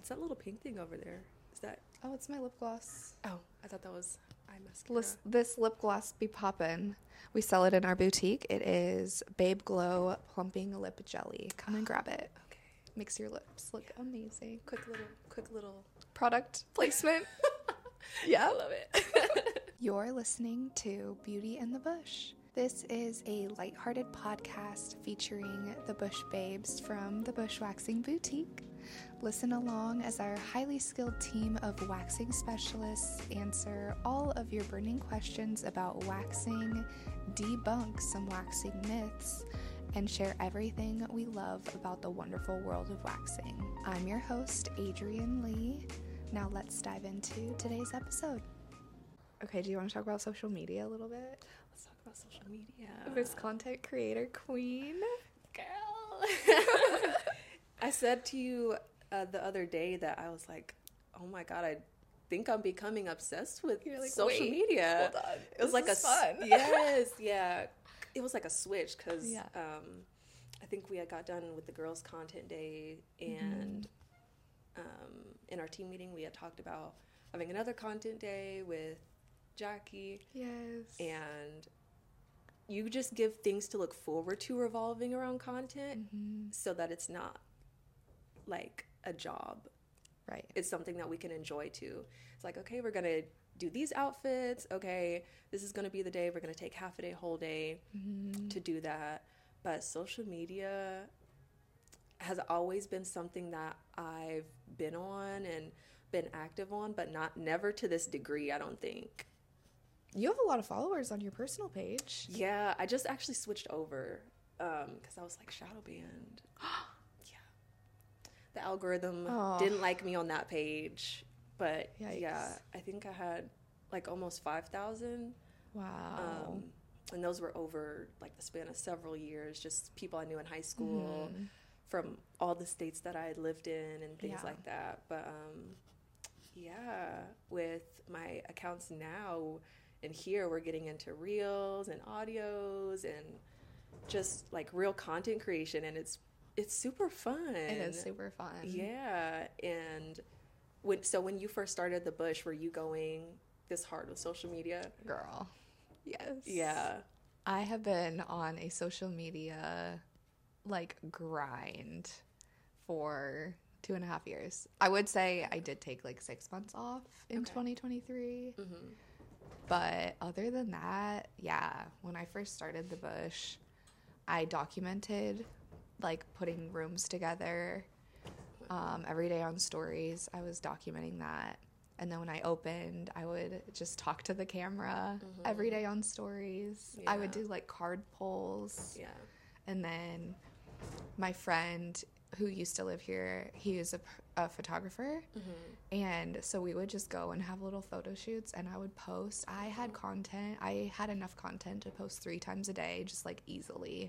What's that little pink thing over there? Is that... Oh, it's my lip gloss. Oh, I thought that was eye mascara. This lip gloss be poppin'. We sell it in our boutique. It is Babe Glow Plumping Lip Jelly. Come and grab it. Okay. Makes your lips look amazing. Quick little... Product placement. Yeah. I love it. You're listening to Beauty in the Bush. This is a lighthearted podcast featuring the Bush Babes from the Bush Waxing Boutique. Listen along as our highly skilled team of waxing specialists answer all of your burning questions about waxing, debunk some waxing myths, and share everything we love about the wonderful world of waxing. I'm your host, Adrienne Lee. Now let's dive into today's episode. Okay, do you want to talk about social media a little bit? Let's talk about social media. This content creator queen. Girl. I said to you the other day that I was like, oh my God, I think I'm becoming obsessed with social media. Hold on. It was like fun. Yes, yeah. It was like a switch because Yeah. I think we had got done with the girls' content day, and in our team meeting we had talked about having another content day with Jackie. Yes. And you just give things to look forward to revolving around content so that it's not like a job. Right. It's something that we can enjoy too. It's like, okay, we're going to do these outfits. Okay, this is going to be the day. We're going to take half a day, whole day to do that. But social media has always been something that I've been on and been active on, but never to this degree, I don't think. You have a lot of followers on your personal page. Yeah, I just actually switched over because I was like, shadow banned. Yeah. The algorithm didn't like me on that page. But Yikes. yeah, I think I had like almost 5,000. Wow. And those were over like the span of several years, just people I knew in high school from all the states that I had lived in and things like that. But yeah, with my accounts now, and here we're getting into reels and audios and just like real content creation, and it's super fun. It is super fun. Yeah. And when you first started the Bush, were you going this hard with social media? Girl. Yes. Yeah. I have been on a social media like grind for 2.5 years. I would say I did take like 6 months off in 2023. But other than that, yeah, when I first started the Bush, I documented like putting rooms together every day on stories. I was documenting that. And then when I opened, I would just talk to the camera every day on stories. Yeah. I would do like card pulls. Yeah. And then my friend who used to live here, he was a photographer. And so we would just go and have little photo shoots, and I would post. I had content. I had enough content to post 3 times a day, just like easily.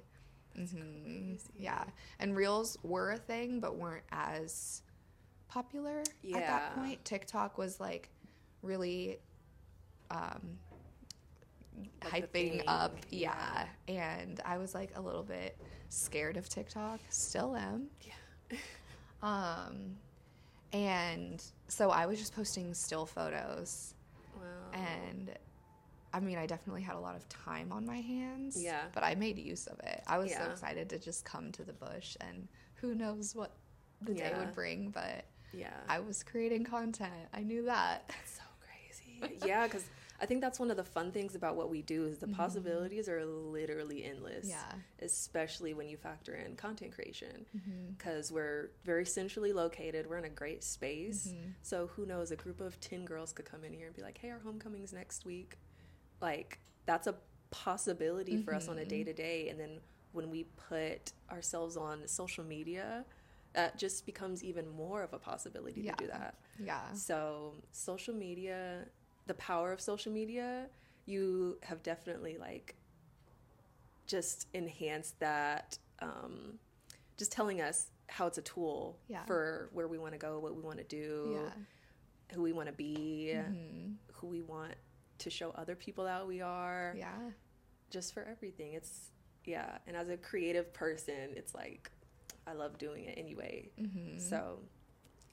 Yeah. And reels were a thing, but weren't as popular at that point. TikTok was like really hyping up. Yeah. And I was like a little bit scared of TikTok. Still am. Yeah. And so I was just posting still photos. Wow. And I mean, I definitely had a lot of time on my hands. Yeah. But I made use of it. I was so excited to just come to the Bush, and who knows what the day would bring, but I was creating content. I knew that. That's so crazy. Yeah, because I think that's one of the fun things about what we do is the possibilities are literally endless. Yeah. Especially when you factor in content creation, because we're very centrally located. We're in a great space. So who knows, a group of 10 girls could come in here and be like, hey, our homecoming's next week. Like, that's a possibility for us on a day-to-day. And then when we put ourselves on social media, that just becomes even more of a possibility to do that. Yeah. So social media, the power of social media, you have definitely like just enhanced that, just telling us how it's a tool for where we want to go, what we want to do, who we want to be, who we want to show other people that we are. Yeah. Just for everything. It's, and as a creative person, it's like, I love doing it anyway. So,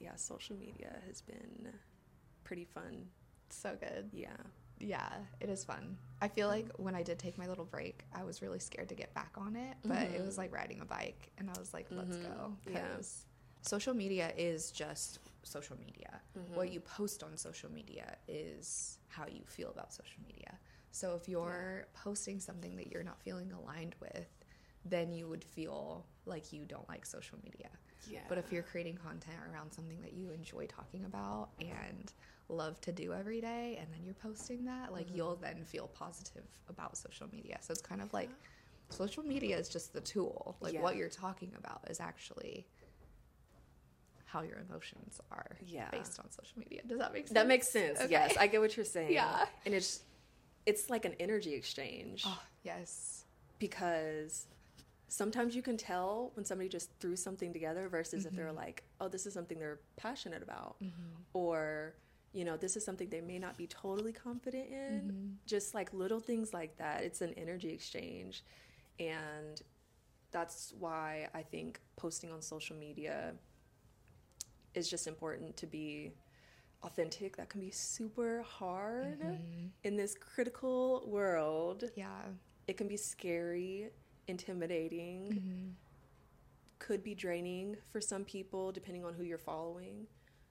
yeah, social media has been pretty fun. So good. Yeah, it is fun. I feel like when I did take my little break, I was really scared to get back on it, but it was like riding a bike, and I was like, let's go, because social media is just social media. What you post on social media is how you feel about social media. So if you're posting something that you're not feeling aligned with, then you would feel like you don't like social media. But if you're creating content around something that you enjoy talking about and love to do every day, and then you're posting that, like you'll then feel positive about social media. So it's kind of like social media is just the tool. Like what you're talking about is actually how your emotions are based on social media. Does that make sense? That makes sense. Okay. Yes, I get what you're saying. Yeah. And it's like an energy exchange. Oh, yes. Because sometimes you can tell when somebody just threw something together versus if they're like, oh, this is something they're passionate about, or, you know, this is something they may not be totally confident in. Just like little things like that. It's an energy exchange. And that's why I think posting on social media is just important, to be authentic. That can be super hard in this critical world. Yeah. It can be scary, intimidating, could be draining for some people depending on who you're following.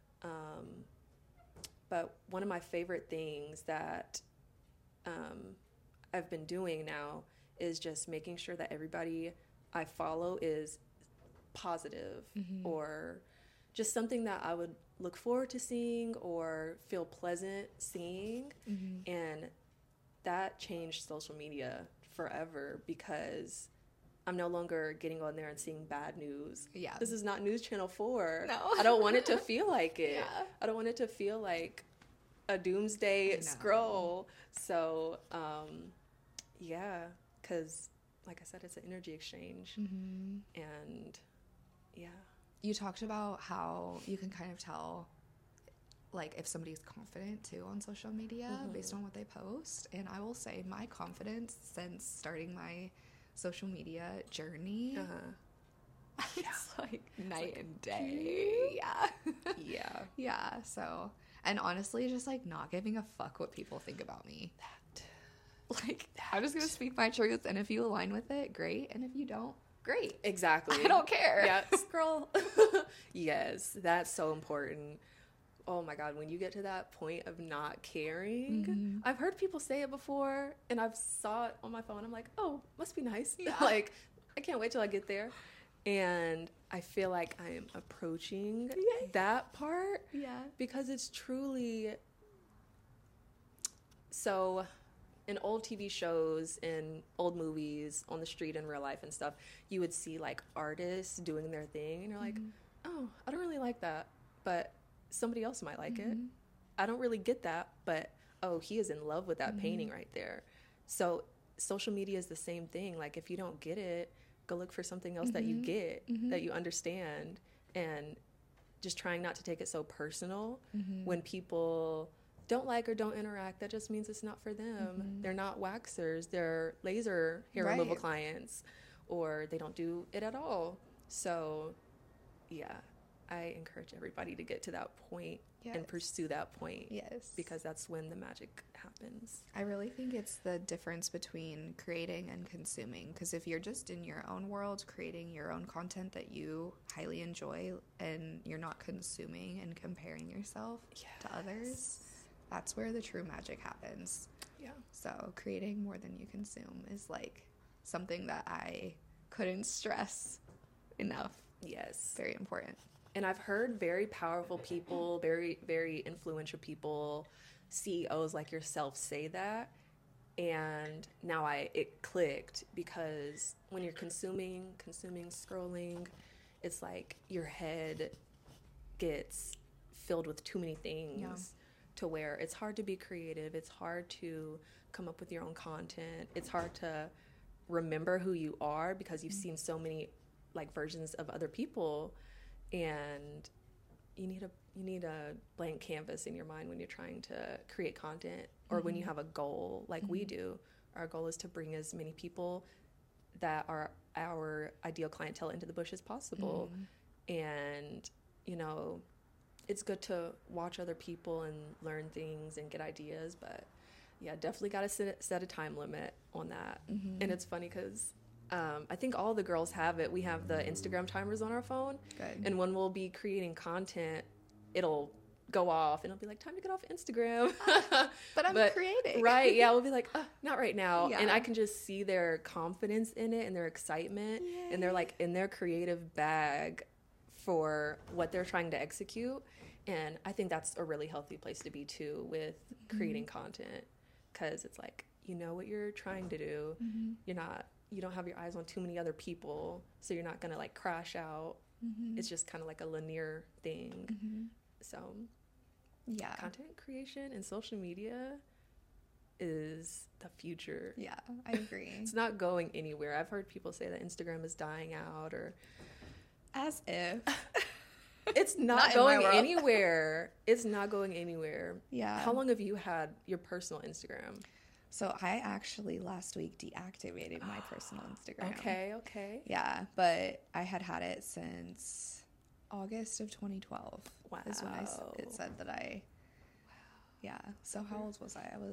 But one of my favorite things that I've been doing now is just making sure that everybody I follow is positive, or just something that I would look forward to seeing or feel pleasant seeing. And that changed social media forever, because I'm no longer getting on there and seeing bad news. Yeah. This is not News Channel 4. No. I don't want it to feel like it. Yeah. I don't want it to feel like a doomsday scroll. So, yeah, because like I said, it's an energy exchange. And yeah. You talked about how you can kind of tell, like, if somebody's confident too on social media based on what they post. And I will say my confidence since starting my social media journey, it's like night and day. Yeah. So, and honestly, just like not giving a fuck what people think about me. I'm just gonna speak my truth, and if you align with it, great, and if you don't, great. Exactly. I don't care. Yeah, scroll. Yes, that's so important. Oh my God, when you get to that point of not caring, I've heard people say it before, and I've saw it on my phone. I'm like, oh, must be nice. Yeah. Like, I can't wait till I get there. And I feel like I am approaching that part. Yeah. Because it's truly... So, in old TV shows, in old movies, on the street in real life and stuff, you would see, like, artists doing their thing, and you're like, oh, I don't really like that, but somebody else might like it. I don't really get that, but oh, he is in love with that painting right there. So social media is the same thing. Like, if you don't get it, go look for something else that you get, that you understand, and just trying not to take it so personal. When people don't like or don't interact, that just means it's not for them. They're not waxers, they're laser hair removal clients, or they don't do it at all. So yeah, I encourage everybody to get to that point and pursue that point. Yes. Because that's when the magic happens. I really think it's the difference between creating and consuming. Because if you're just in your own world, creating your own content that you highly enjoy, and you're not consuming and comparing yourself to others, that's where the true magic happens. Yeah. So creating more than you consume is like something that I couldn't stress enough. Yes. Very important. And I've heard very powerful people, very, very influential people, CEOs like yourself say that. And now it clicked, because when you're consuming, scrolling, it's like your head gets filled with too many things to where it's hard to be creative. It's hard to come up with your own content. It's hard to remember who you are, because you've seen so many like versions of other people. And you need a blank canvas in your mind when you're trying to create content, or when you have a goal like we do. Our goal is to bring as many people that are our ideal clientele into the bush as possible. And, you know, it's good to watch other people and learn things and get ideas, but yeah, definitely got to set a time limit on that. And it's funny because I think all the girls have it. We have the Instagram timers on our phone. Good. And when we'll be creating content, it'll go off and it'll be like, time to get off Instagram. But I'm creating. Right. Yeah. We'll be like, not right now. Yeah. And I can just see their confidence in it and their excitement. Yay. And they're like in their creative bag for what they're trying to execute. And I think that's a really healthy place to be too with creating content, because it's like, you know what you're trying to do. You don't have your eyes on too many other people, so you're not gonna like crash out. It's just kind of like a linear thing. So yeah, content creation and social media is the future. Yeah, I agree. It's not going anywhere. I've heard people say that Instagram is dying out, or as if. It's not going anywhere. It's not going anywhere. Yeah. How long have you had your personal Instagram? So I actually last week deactivated my personal Instagram. Okay. Yeah, but I had it since August of 2012. Wow. Is when it said that I... Yeah. So how old was I?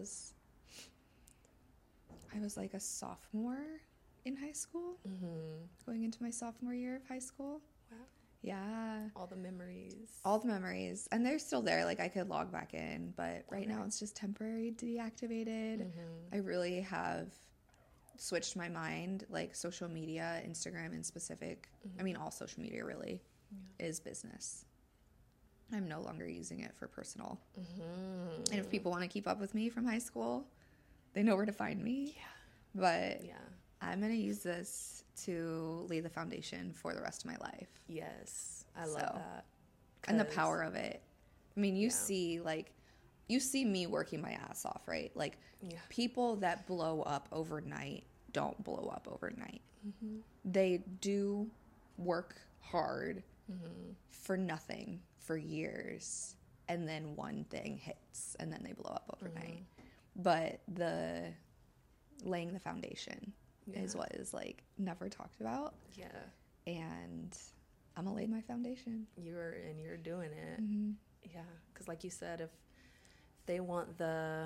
I was like a sophomore in high school. Going into my sophomore year of high school. Wow. Yeah. All the memories. And they're still there. Like, I could log back in, but right now it's just temporary deactivated. I really have switched my mind. Like, social media, Instagram in specific, I mean, all social media really is business. I'm no longer using it for personal. And if people want to keep up with me from high school, they know where to find me. Yeah. But I'm going to use this to lay the foundation for the rest of my life. Yes. I love that. And the power of it. I mean, you see me working my ass off, right? Like, people that blow up overnight don't blow up overnight. They do work hard for nothing for years, and then one thing hits, and then they blow up overnight. But the laying the foundation is what is like never talked about. Yeah. And I'm gonna lay my foundation. You're doing it. Yeah. Because like you said, if they want the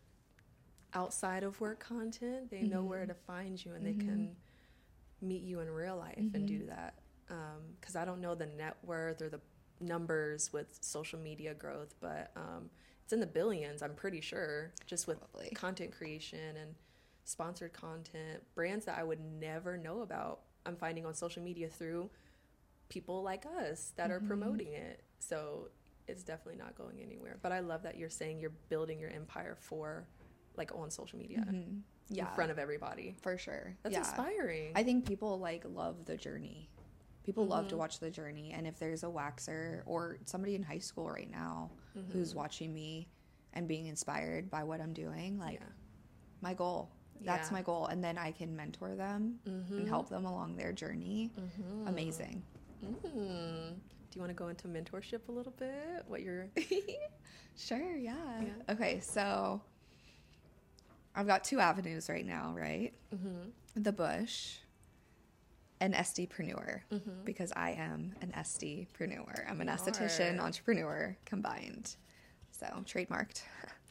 outside of work content, they know where to find you, and they can meet you in real life and do that. Because I don't know the net worth or the numbers with social media growth, but it's in the billions, I'm pretty sure, just with content creation and sponsored content. Brands that I would never know about, I'm finding on social media through people like us that are promoting it. So it's definitely not going anywhere. But I love that you're saying you're building your empire for, like, on social media in front of everybody. For sure. That's inspiring. I think people like love the journey. People love to watch the journey. And if there's a waxer or somebody in high school right now who's watching me and being inspired by what I'm doing, like, my goal. That's my goal. And then I can mentor them and help them along their journey. Amazing. Do you want to go into mentorship a little bit? What you're... Sure, yeah. Okay, so I've got 2 avenues right now, right? The Bush and SDpreneur, because I am an SDpreneur. I'm an esthetician entrepreneur combined. So, trademarked.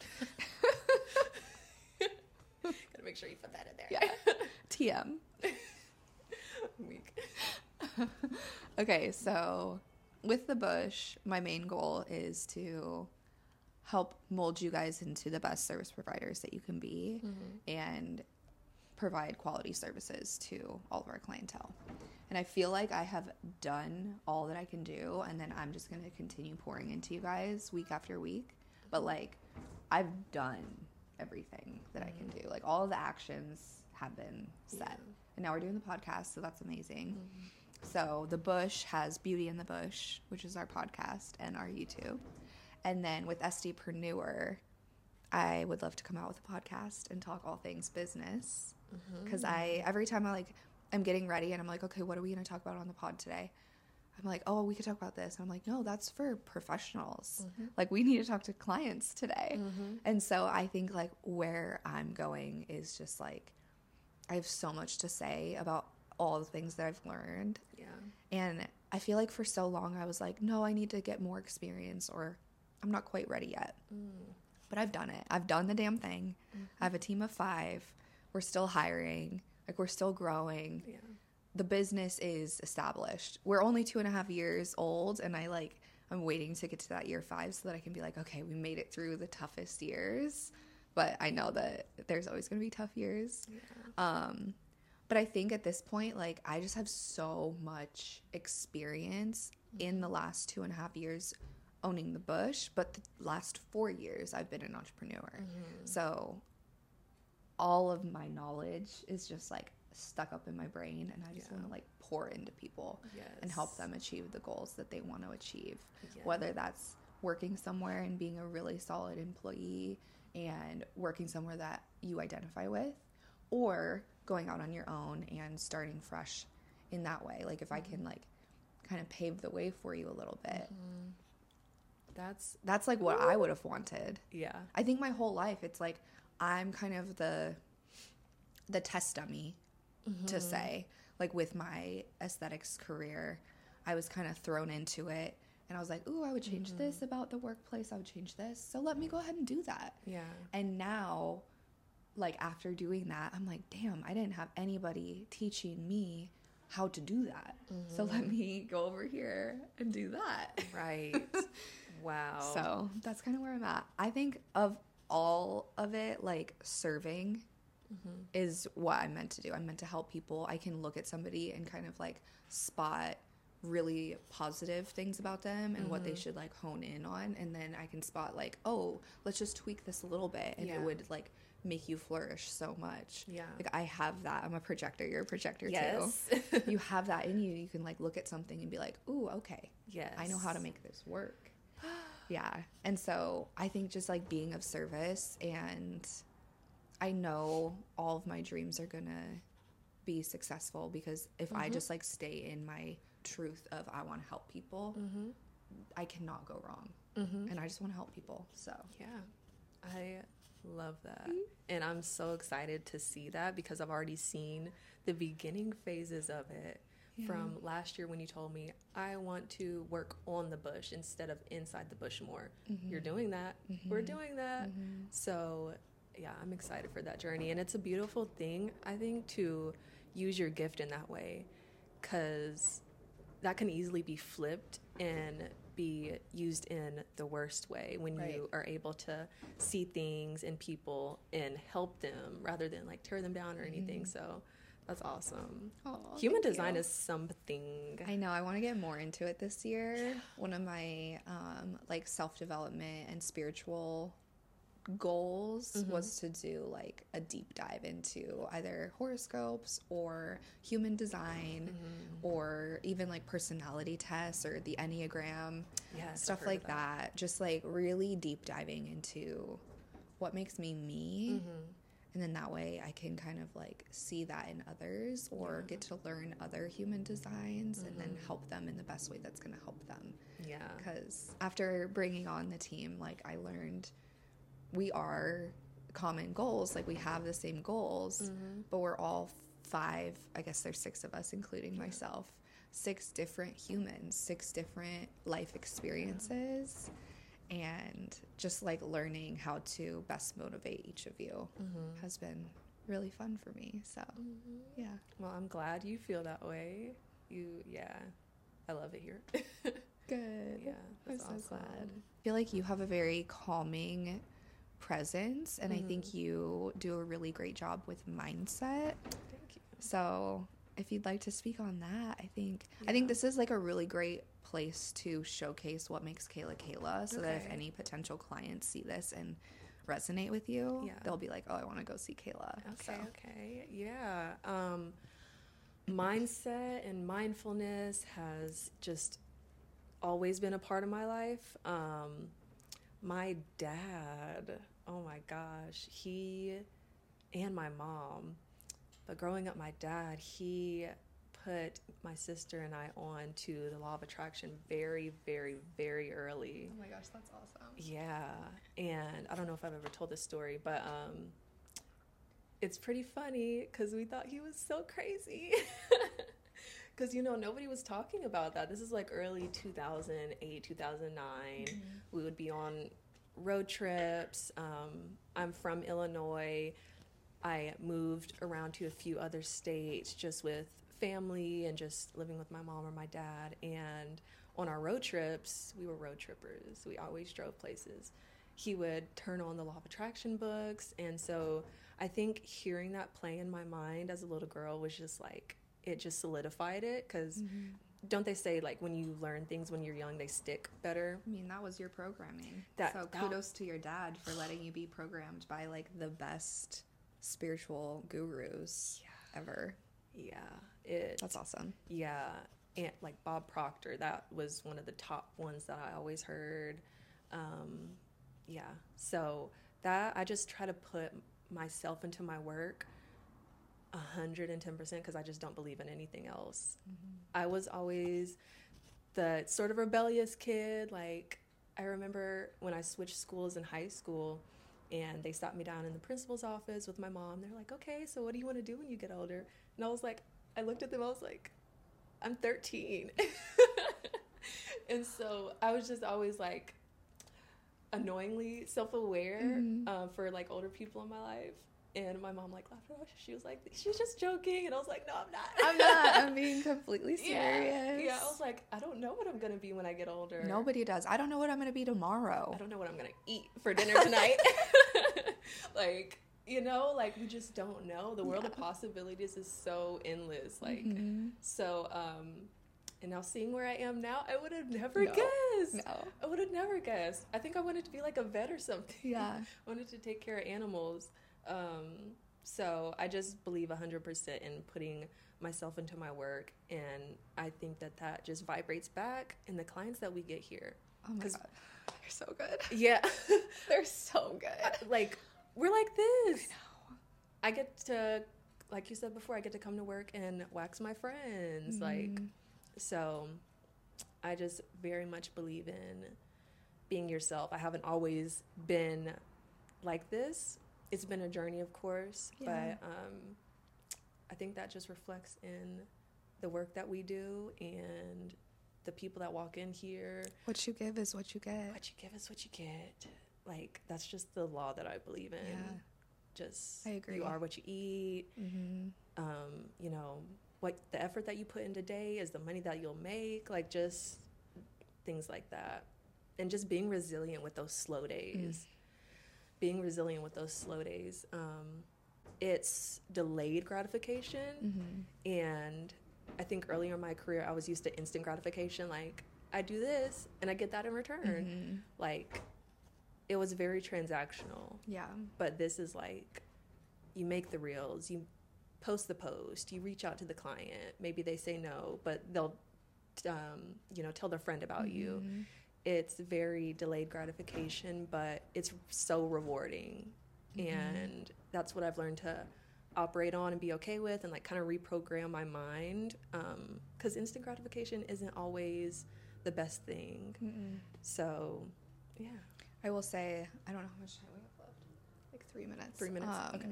Gotta make sure you put that in there. Yeah. TM. Weak. Okay, so with The Bush, my main goal is to help mold you guys into the best service providers that you can be and provide quality services to all of our clientele. And I feel like I have done all that I can do, and then I'm just going to continue pouring into you guys week after week. But, like, I've done everything that I can do. Like, all of the actions have been set. And now we're doing the podcast, so that's amazing. So The Bush has Beauty in the Bush, which is our podcast and our YouTube. And then with SDpreneur, I would love to come out with a podcast and talk all things business. Because every time I'm getting ready and I'm like, okay, what are we going to talk about on the pod today? I'm like, oh, we could talk about this. And I'm like, no, that's for professionals. Like, we need to talk to clients today. And so I think, like, where I'm going is just, like, I have so much to say about all the things that I've learned. Yeah. And I feel like for so long I was like, no, I need to get more experience, or I'm not quite ready yet. But I've done it. I've done the damn thing. I have a team of 5. We're still hiring. Like, we're still growing. Yeah. The business is established. We're only 2.5 years old, and I'm waiting to get to that year 5 so that I can be like, okay, we made it through the toughest years. But I know that there's always going to be tough years. Yeah. But I think at this point, like, I just have so much experience in the last 2.5 years owning the Bush, but the last 4 years I've been an entrepreneur. So all of my knowledge is just like stuck up in my brain, and I just want to like pour into people and help them achieve the goals that they want to achieve. Whether that's working somewhere and being a really solid employee and working somewhere that you identify with, or going out on your own and starting fresh in that way. Like, if I can like kind of pave the way for you a little bit. That's like what I would have wanted. Yeah. I think my whole life it's like I'm kind of the test dummy to say, like, with my aesthetics career, I was kind of thrown into it, and I was like, ooh, I would change this about the workplace. I would change this. So let me go ahead and do that. Yeah. And now, like, after doing that, I'm like, damn, I didn't have anybody teaching me how to do that. So let me go over here and do that. Right. Wow. So that's kind of where I'm at. I think of all of it, like, serving is what I'm meant to do. I'm meant to help people. I can look at somebody and kind of like spot really positive things about them and what they should like hone in on, and then I can spot like, oh, let's just tweak this a little bit, and it would like make you flourish so much. Yeah. Like, I have that. I'm a projector. You're a projector Yes. too. You have that in you. You can like look at something and be like, ooh, okay. Yes. I know how to make this work. Yeah. And so I think just like being of service, and I know all of my dreams are going to be successful, because if I just like stay in my truth of I want to help people, I cannot go wrong. And I just want to help people. So yeah, I love that. And I'm so excited to see that, because I've already seen the beginning phases of it. From last year when you told me, I want to work on the bush instead of inside the bush more. You're doing that. We're doing that. So yeah, I'm excited for that journey. And it's a beautiful thing, I think, to use your gift in that way, because that can easily be flipped and be used in the worst way when you are able to see things in people and help them rather than like tear them down or anything. So that's awesome. Aw, Human thank design you. is something. I know. I want to get more into it this year. One of my like self-development and spiritual goals was to do like a deep dive into either horoscopes or human design or even like personality tests or the Enneagram, Yes, stuff I've heard like of that. Just like really deep diving into what makes me me. And then that way I can kind of like see that in others, or get to learn other human designs and then help them in the best way that's going to help them. Yeah. Because after bringing on the team, like, I learned we are common goals. Like, we have the same goals, but we're all 5, I guess there's 6 of us, including myself, 6 different humans, 6 different life experiences. And just like learning how to best motivate each of you has been really fun for me. So yeah. Well, I'm glad you feel that way. I love it here. Good. Yeah, that's I'm so awesome. glad. I feel like you have a very calming presence, and I think you do a really great job with mindset. Thank you. So if you'd like to speak on that, I think this is like a really great place to showcase what makes Kayla Kayla, so that if any potential clients see this and resonate with you, they'll be like, oh, I want to go see Kayla. Okay. Yeah. Mindset and mindfulness has just always been a part of my life. My dad, oh my gosh, he and my mom, but growing up, my dad, he put my sister and I on to the law of attraction very, very, very early. Oh my gosh, that's awesome. Yeah. And I don't know if I've ever told this story, but it's pretty funny because we thought he was so crazy. because, you know, nobody was talking about that. This is like early 2008, 2009. We would be on road trips. I'm from Illinois. I moved around to a few other states just with family and just living with my mom or my dad. And on our road trips, we were road trippers. We always drove places. He would turn on the Law of Attraction books. And so I think hearing that play in my mind as a little girl was just like, it just solidified it. Because don't they say, like, when you learn things when you're young, they stick better? I mean, that was your programming. So kudos to your dad for letting you be programmed by, like, the best spiritual gurus ever. Yeah. That's awesome. Yeah. And, like, Bob Proctor, that was one of the top ones that I always heard. Yeah. So that, I just try to put myself into my work 110% because I just don't believe in anything else. I was always the sort of rebellious kid. Like, I remember when I switched schools in high school and they stopped me down in the principal's office with my mom. They're like, okay, so what do you want to do when you get older? And I was like, I looked at them, I was like, I'm 13. And so I was just always like annoyingly self-aware for like older people in my life. And my mom like laughed at her. She was like, she's just joking. And I was like, no, I'm not. I'm being completely serious. Yeah, I was like, I don't know what I'm going to be when I get older. Nobody does. I don't know what I'm going to be tomorrow. I don't know what I'm going to eat for dinner tonight. Like, you know, like, we just don't know. The world of possibilities is so endless. Like, so, and now seeing where I am now, I would have never guessed. No. I would have never guessed. I think I wanted to be like a vet or something. Yeah. I wanted to take care of animals. So I just believe 100% in putting myself into my work, and I think that just vibrates back in the clients that we get here. Oh my God, they're so good. Yeah. They're so good. Like, we're like this. I know. I get to, like you said before, I get to come to work and wax my friends. Like, so I just very much believe in being yourself. I haven't always been like this. It's been a journey, of course, but I think that just reflects in the work that we do and the people that walk in here. What you give is what you get. What you give is what you get. Like, that's just the law that I believe in. Yeah. Just, I agree. You are what you eat. You know, what the effort that you put in today is the money that you'll make. Like, just things like that. And just being resilient with those slow days. It's delayed gratification. And I think earlier in my career, I was used to instant gratification. Like, I do this and I get that in return. Like, it was very transactional. Yeah. But this is like, you make the reels, you post the post, you reach out to the client. Maybe they say no, but they'll, you know, tell their friend about you. It's very delayed gratification, but it's so rewarding. And that's what I've learned to operate on and be okay with and, like, kind of reprogram my mind. Because instant gratification isn't always the best thing. So, yeah. I will say, I don't know how much time we have left. Like 3 minutes. 3 minutes, okay.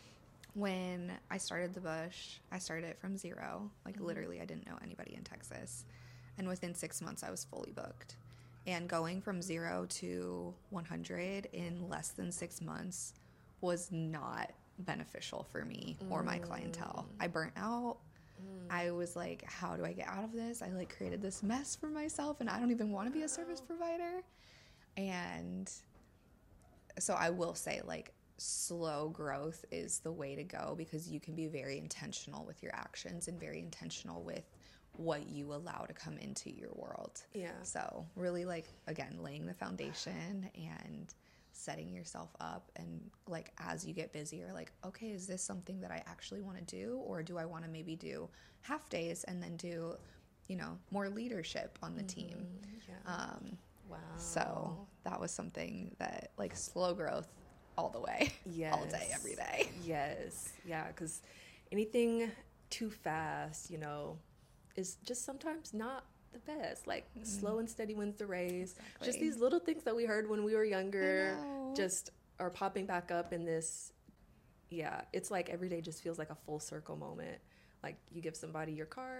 When I started the Bush, I started it from zero. Like, literally, I didn't know anybody in Texas. And within 6 months, I was fully booked. And going from 0 to 100 in less than 6 months was not beneficial for me or my clientele. I burnt out. I was like, how do I get out of this? I, like, created this mess for myself, and I don't even want to be a service provider. And so I will say, like, slow growth is the way to go, because you can be very intentional with your actions and very intentional with what you allow to come into your world. Yeah. So really, like, again, laying the foundation and setting yourself up, and, like, as you get busier, like, okay, is this something that I actually want to do, or do I want to maybe do half days and then do, you know, more leadership on the team? Yeah. Wow. So that was something that, like, slow growth all the way. Yes. All day, every day. Yes. Yeah, because anything too fast, you know, is just sometimes not the best. Like, slow and steady wins the race. Exactly. Just these little things that we heard when we were younger just are popping back up in this. Yeah, it's like every day just feels like a full circle moment. Like, you give somebody your card,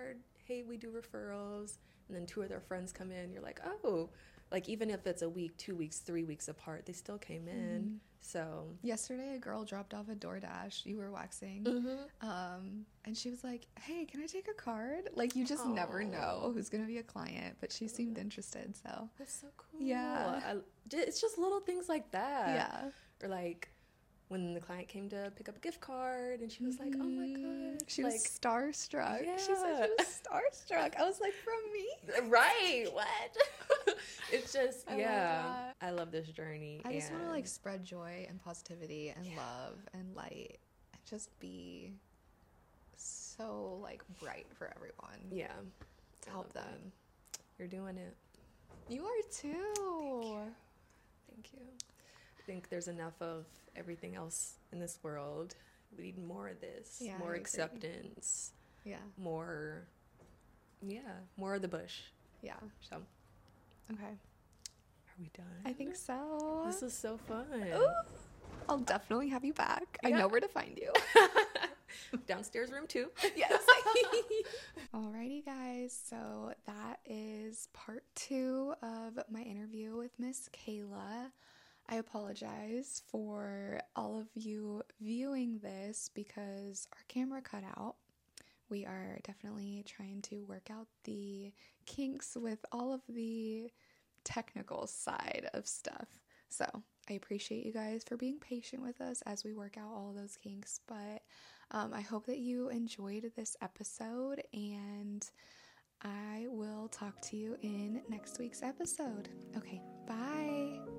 hey, we do referrals. And then 2 of their friends come in. You're like, oh, like even if it's a week, 2 weeks, 3 weeks apart, they still came in. So yesterday a girl dropped off a DoorDash. You were waxing. And she was like, hey, can I take a card? Like, you just never know who's gonna be a client, but she seemed interested. So that's so cool. Yeah. It's just little things like that. Yeah. Or like when the client came to pick up a gift card and she was like, oh my god, she was starstruck. Yeah. She said she was starstruck. I was like, from me? Right. What? It's just, I love this journey. I just want to like spread joy and positivity and love and light and just be so like bright for everyone. Yeah. To help them. That. You're doing it. You are too. Thank you. I think there's enough of everything else in this world. We need more of this. Yeah, more acceptance. Yeah. More of the bush. Yeah. So, okay. are we done? I think so. This is so fun. Ooh. I'll definitely have you back. Yeah. I know where to find you. Downstairs room 2. Yes. Alrighty, guys. So that is part 2 of my interview with Miss Kayla. I apologize for all of you viewing this because our camera cut out. We are definitely trying to work out the kinks with all of the technical side of stuff. So I appreciate you guys for being patient with us as we work out all of those kinks. But I hope that you enjoyed this episode, and I will talk to you in next week's episode. Okay, bye.